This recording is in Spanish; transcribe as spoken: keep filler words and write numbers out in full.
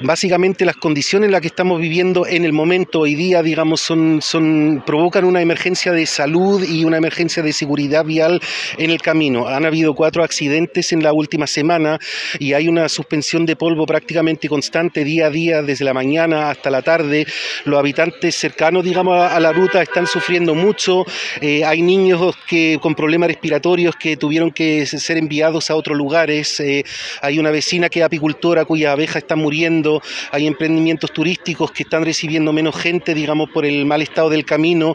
Básicamente las condiciones en las que estamos viviendo en el momento hoy día, digamos, son, son, provocan una emergencia de salud y una emergencia de seguridad vial en el camino. Han habido cuatro accidentes en la última semana y hay una suspensión de polvo prácticamente constante día a día, desde la mañana hasta la tarde. Los habitantes cercanos, digamos, a la ruta están sufriendo mucho. Eh, hay niños que con problemas respiratorios que tuvieron que ser enviados a otros lugares. Eh, hay una vecina que es apicultora cuyas abejas están muriendo. Hay emprendimientos turísticos que están recibiendo menos gente, digamos, por el mal estado del camino.